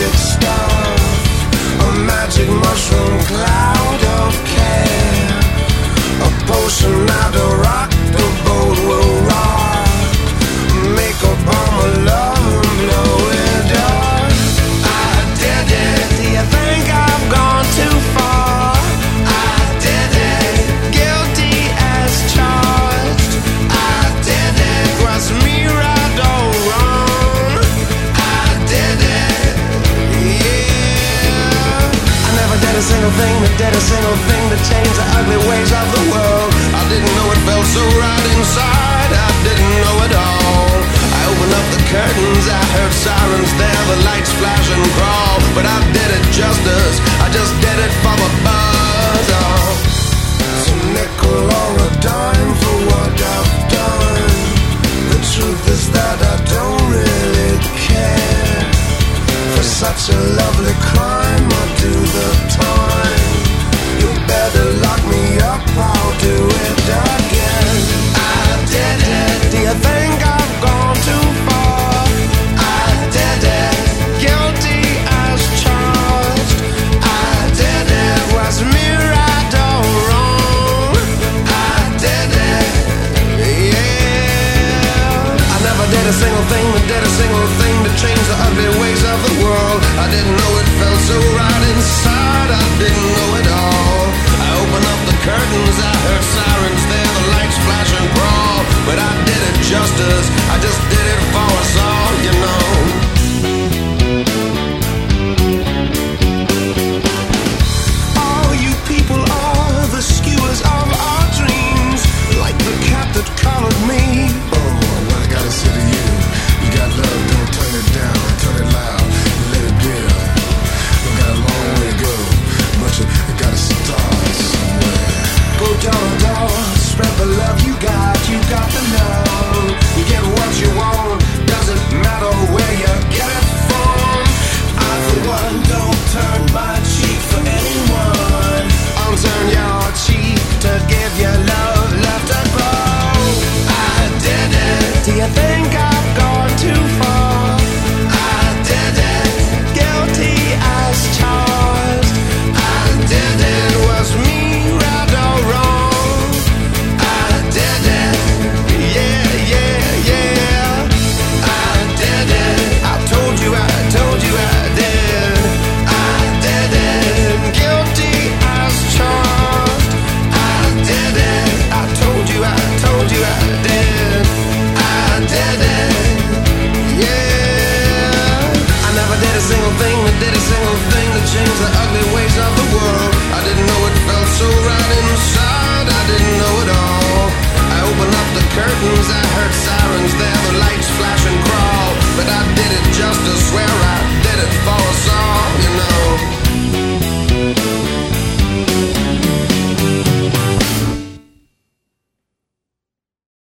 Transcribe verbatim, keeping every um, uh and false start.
romantic stuff, a magic mushroom cloud of care, a potion that'll rock the boat will rock, make Obama love and blow it up. I did it. Do you think I've gone too far? I did it. Guilty as charged. I did it. Cross me right or wrong. I did it. Yeah. I never did a single thing that did a single thing that changed the ugly ways of the world. I didn't know it felt so right inside. I didn't know it all. I opened up the curtains, I heard sirens there, the lights flash and crawl. But I did it justice, I just did it from above.